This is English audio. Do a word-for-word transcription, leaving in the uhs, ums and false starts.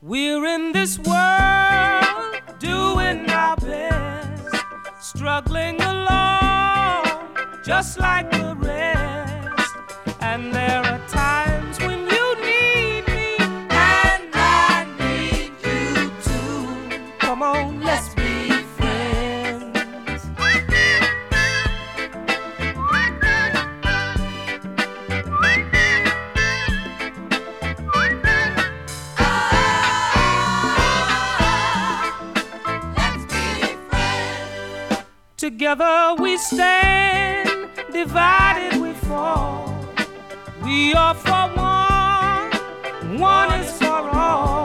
We're in this world doing our best, struggling along just like the rest. And there are times when you need me, and I need you too. Come on, let's be friends. Together we stand, divided we fall. We are for one, one is for all.